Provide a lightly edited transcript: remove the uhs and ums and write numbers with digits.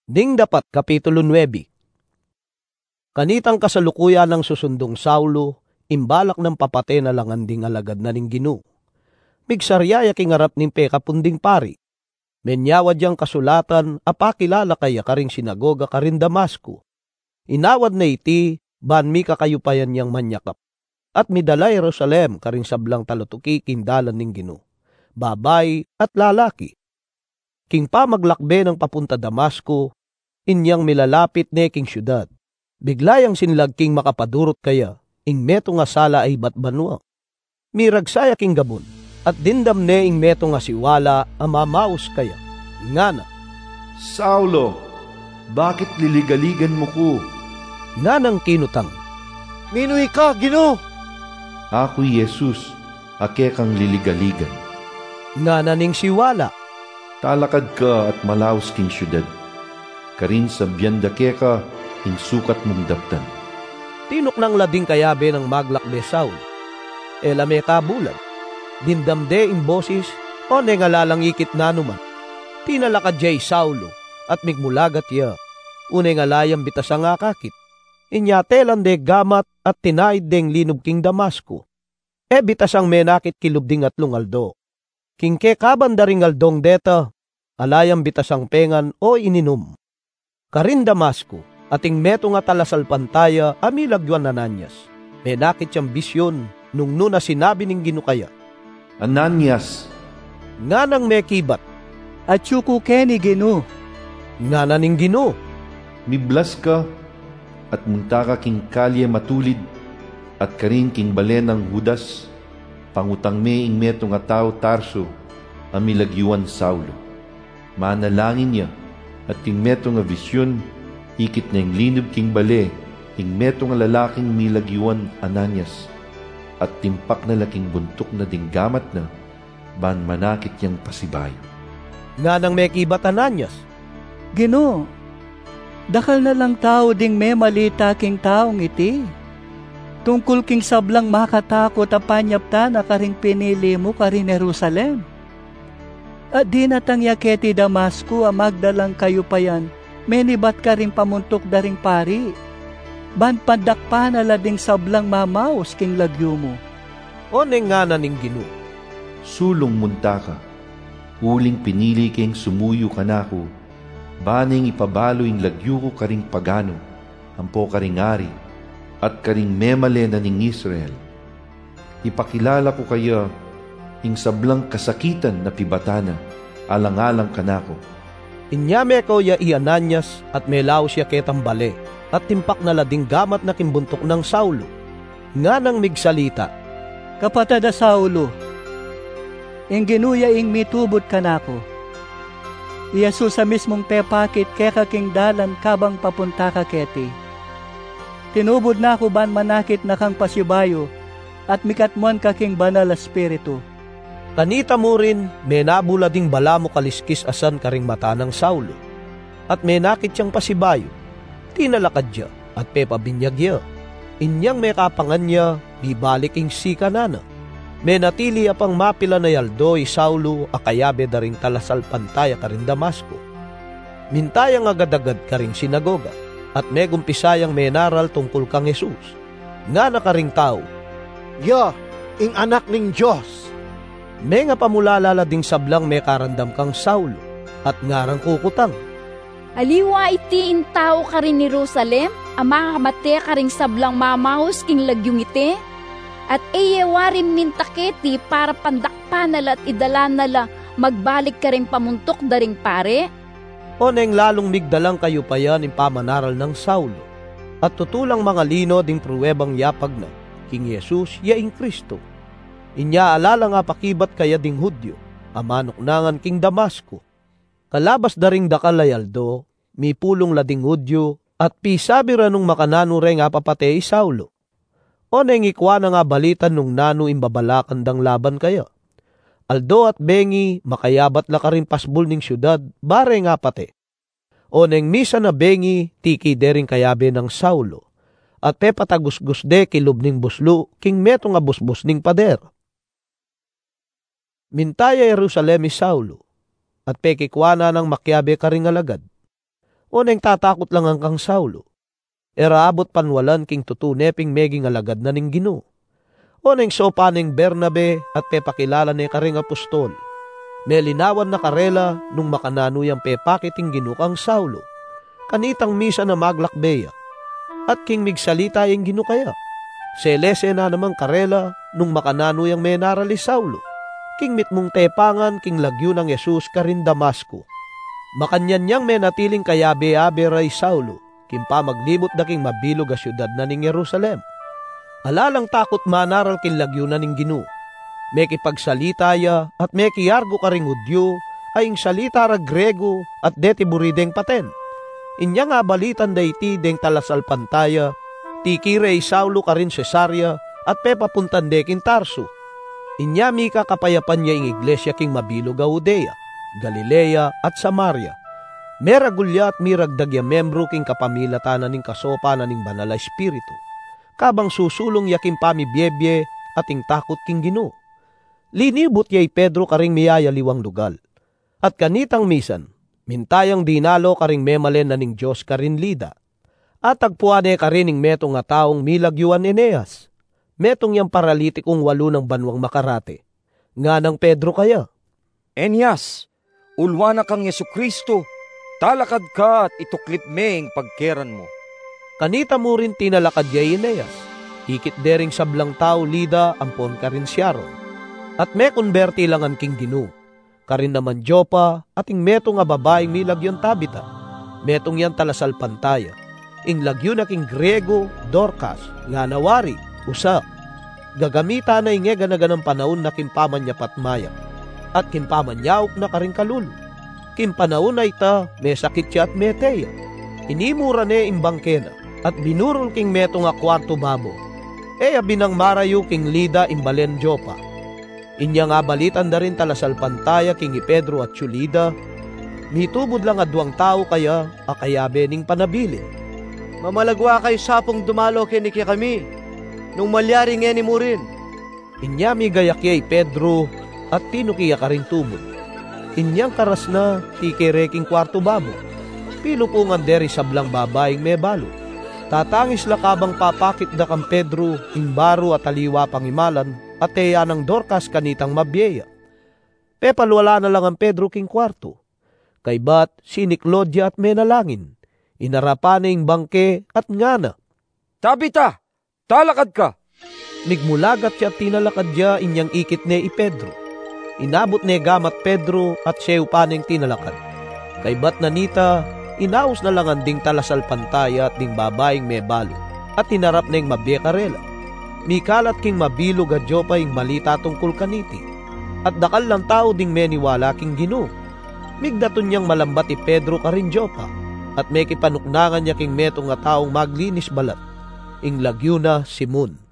Ding dapat Kapitulo 9. Kanitang kasalukuyan ng susundong Saulo, imbalak ng papate na langanding alagad na ning Ginoo. Bigsaryaya kingarap ning pekapunding pari. Menyawad yang kasulatan, apakilala kaya karing sinagoga karin Damasco. Inawad na iti, banmi kakayupayan yang manyakap. At midala Jerusalem karing sablang talutuki kindalan ning Ginoo. Babay at lalaki. King pa maglakbe ng papunta Damasco, inyang milalapit ne king syudad. Biglayang sinlag king makapadurot kaya, ing meto nga sala ay batbanwa. Miragsaya king gabon, at dindam ne ing meto nga siwala amamaos kaya. Ngana, Saulo, bakit liligaligan mo ko? nganang kinutang. Minoy ka, Ginoo? Ako'y Jesus, ake kang liligaligan. Ngana ning siwala, Talakad ka at malaos king syudad. Karin sa biyandake ka, ing sukat mong daptan. tinok ng lading kayabe ng maglakbe Saul. Elame kabulan, dindamde ing boses, o ne nga lalangikit na naman. Tinalakad jay Saulo, at migmulagat ya, une nga layang bitasang akakit. Inyatelan de gamat at tinaid deng linub king Damasco. E bitasang menakit kilubding at lungaldo. King ke kabanda ring aldong deta, alayang bitasang pengan o ininom. Karin Damasco, ating meto nga talasal pantaya amilagyan Ananias. Menakit siyang bisyon nung nuna sinabi ning Ginukaya. Ananias, Nga nang mekibat, At yuko keni, Ginoo. nga na ning Ginoo. miblas ka, at munta ka king kalye matulid, at karin king balenang Judas, pangutang me ing meto nga tao Tarso, amilagyuan Saulo. Manalangin niya, at king meto nga visyon, ikit na ing linub king bale, ing meto nga lalaking milagyuan Ananias, at timpak na laking buntok na dinggamat na, ban manakit yang pasibayo. Nga nang mekibat Ananias, Ginoo, dakal na lang tao ding may malita king taong iti. Tungkol king sablang makatakot a panyapta na karing pinili mo karin Jerusalem. At di natang yaketi Damasco a magdalang kayo pa yan, menibat ka rin pamuntok daring pari. Ban pandakpa na lading sablang mamaos king lagyo mo. o ne nga na ning Ginoo. Sulong munta ka, huling pinili keng sumuyo ka na ko, baning ipabalo ing lagyo ko karing pagano, ampo karing ari, at karing memale na ning Israel. Ipakilala ko kaya, ing sablang kasakitan na pibatana, alang-alang ka na ko. Inyame ko ya i Ananias at melaw siya ketang bale, at timpak na lading gamat na kimbuntok ng Saulo. Nga nang migsalita, Kapatada Saulo, ing ginuya ing mitubod ka nako. Iyasu sa mismong pepakit keka king dalan kabang papunta ka keti. Tinubod na ako ban manakit na kang pasibayo at mikatmuan ka king banal a spiritu. kanita mo rin, menabula ding bala mo kaliskis asan karing mata ng Saulo. At menakit siyang pasibayo, tinalakad niya at pepabinyag niya. Inyang may kapangan niya, bibalik ing sika nana. Menatili apang mapila na yaldo Saulo akayabe daring talasal pantaya karing Damasco. Mintayang agad-agad karing sinagoga, at megumpisayang menaral tungkol kang Jesus. Nga na karing tao, Ya, ing anak ning Diyos. may nga pamulalala ding sablang may karandam kang Saulo, at ngarang kukutang. Aliwa iti in tao ka rin ni Jerusalem, ama kamate ka rin sablang mamahos king lagyong iti, at eyewarin mintaketi para pandakpanala at idalanala magbalik ka rin pamuntok daring pare. O neng lalong migdalang kayo pa yan in pamanaral ng Saulo, at tutulang mga lino ding pruwebang yapag na, king Jesus yaing Kristo. Inya alala nga pakibat kaya ding Hudyo, amanoknangan king Damasco. Kalabas daring dakalayaldo, mi pulong lading Hudyo, at pisabi ranong makanano rin nga papatay Saulo. O neng ikwa na nga balitan nung nano imbabalakan dang laban kaya. Aldo at bengi, makayabat la ka rin pasbul ning syudad, bare nga pate. O neng misa na bengi, tiki dering kayabe ng Saulo. At pepatagusgus de kilub ning buslo, king meto nga busbus ning pader. Mintaya Jerusalem Saulo, at pekikwana ng makyabe ka ring alagad. O neng tatakot lang ang kang Saulo. Eraabot panwalan king tutuneping meging alagad na ning Ginoo. O neng sopa ning Bernabe at pepakilala ni karing apostol. May linawan na karela nung makananuyang pepakiting Ginoo kang Saulo. Kanitang misa na maglakbeya. At king migsalita yung Ginoo kaya. Selese na namang karela nung makananuyang may narali Saulo. King mitmong tepangan king lagyo ng Yesus karin Damasco. Makanyanyang may natiling kayabe-abe ray Saulo, kimpa maglibot da king mabilog a syudad na ning Jerusalem. Alalang takot manaral king lagyo na ning Ginoo. May kipagsalita ya at may kiyargo karing Hudyo ay ing salita ra Grego at deti burideng paten. Inya nga balitan da iti deng talasal pantaya, tikirey Saulo karin Cesarea at pepapuntan de king Tarso. Inya mika kapayapan niya ing iglesia king mabilog a Judea, Galilea at Samaria. Meragulya at miragdag ya membro king kapamilatanan ning kasopa na ning banal a espiritu. Kabang susulong yaking pamibyebye at ing takot king Ginoo. Linibot yay Pedro karing miyaya liwang lugal. At kanitang misan, mintayang dinalo karing memalen na ning Diyos karin Lida. At tagpuane karin ning metong nga taong milagyuan Eneas. Metong yang paralitikong 8 ng banwang makarate. Nga ng Pedro kaya. Eneas, ulwana kang Yesukristo, talakad ka at ituklip me ang pagkeran mo. Kanita mo rin tinalakad yay Eneas. Ikit dering sablang tao Lida ampon karin Sharon. At may konberti lang ang king Ginoo. Karin naman Jopa at ing metong nga babaeng milagyon Tabita. Metong yan talasal pantaya. Ing lagyo na king Grego, Dorcas, nga nawari, usa. Gagamita na inge ganaganang panahon na kimpaman niya patmaya. At kimpaman niyaok na karing kalulo. Kimpanaon na ita, may sakit siya at meteya. Inimura ne imbangkena. At binurol king metong nga kwarto babo. Eya binang marayo king Lida imbalen Jopa. Inya nga balitan da rin talasal pantaya king Pedro at Chulida. Mitubod lang 2 tao kaya akayabe ning panabilin. Mamalagwa kay sapong dumalo kiniki kami, nung malyari ngeni mo rin. Inya mi gayakyay Pedro at tinukiya ka rin tubod. Inyang karas na tikireking kwarto babo. Pilupungan deri sablang babaeng may balo. Tatangis lakabang papakit da kang Pedro, imbaro at aliwa pangimalan, at teya ng Dorcas kanitang mabyeya. Pepalwala na lang ang Pedro king kwarto. Kay bat siniklodya at menalangin. Inarapan na ing bangke at ngana. Tabita, talakad ka. Migmulagat siya at tinalakad niya inyang ikit ne i Pedro. Inabot ne gamat Pedro at siya upaneng tinalakad. Kay bat nanita, inaus na lang ang ding talasal pantaya at ding babaeng may balo. At tinarap na ing mabye karela. Mikalat king mabilog at Jopa ing malita tungkol kaniti. At dakal lang tao ding meniwala king Ginoo. Migdaton niyang malambat i Pedro karin Jopa. At may kipanuknangan niya king metong nga taong maglinis balat. Ing lagyo na Simon.